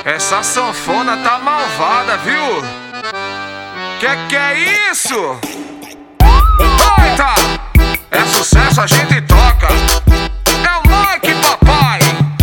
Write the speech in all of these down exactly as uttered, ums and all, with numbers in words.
Essa sanfona tá malvada, viu? Que que é isso? Eita! É sucesso, a gente toca. É o Mike, papai.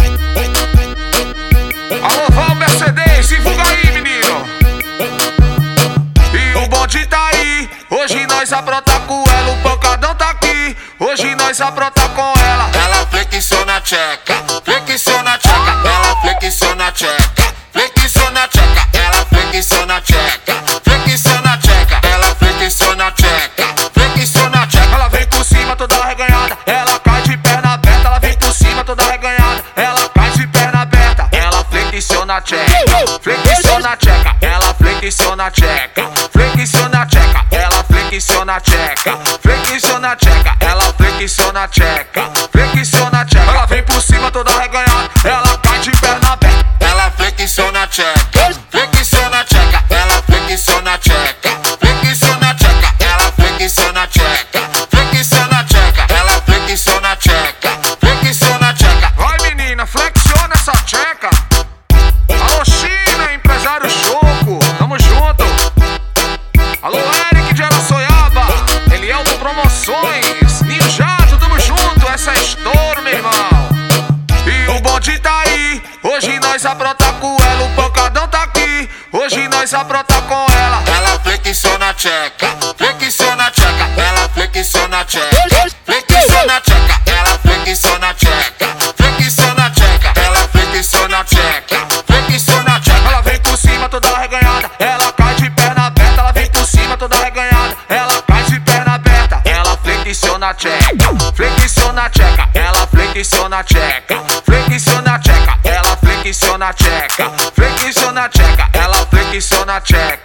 Alô, Val Mercedes, divulga aí, menino. E o bonde tá aí. Hoje nós apronta com ela. O pancadão tá aqui. Hoje nós apronta com ela. Ela flexiona a tcheca, flexiona a tcheca. Ela flexiona a tcheca, flexiona a tcheca. Ela flexiona a tcheca, flexiona a tcheca. Ela flexiona a tcheca, flexiona a tcheca. Ela vem por cima toda reganhada. Ela cai de perna aberta. Ela vem por cima toda reganhada. Ela cai de perna aberta. Ela flexiona a tcheca, flexiona a tcheca. Ela flexiona a tcheca, flexiona a tcheca. Ela flexiona a tcheca, flexiona a tcheca. Ela flexiona a tcheca, flexiona a tcheca. Ela vem por cima toda reganhada. Ela cai de perna aberta. Ela flexiona a tcheca, flexiona a tcheca. Ela flexiona a tcheca, flexiona a tcheca. Ela flexiona a tcheca, flexiona a tcheca. Ela flexiona a tcheca, flexiona a tcheca. Vai, menina, flexiona essa tcheca. Alô, China, empresário Choco, tamo junto. Alô, Eric de Araçoiaba, ele é o do Promoções. Ninjado, tamo junto, essa é estouro, meu irmão. E o bonde tá aí, hoje nós apronta com ela. O pancadão tá aqui, hoje nós apronta com ela. Ela flexiona a tcheca, flexiona a tcheca. Ela flexiona a tcheca, flexiona a tcheca. Ela flexiona a tcheca, flexiona a tcheca. Ela flexiona a tcheca, flexiona a tcheca. Ela vem por cima toda reganhada. Ela cai de perna aberta. Ela vem por cima toda reganhada. Ela cai de perna aberta. Ela flexiona a tcheca, flexiona a tcheca. Ela flexiona a tcheca, flexiona a tcheca. Ela flexiona a tcheca, flexiona a tcheca. Ela flexiona a tcheca.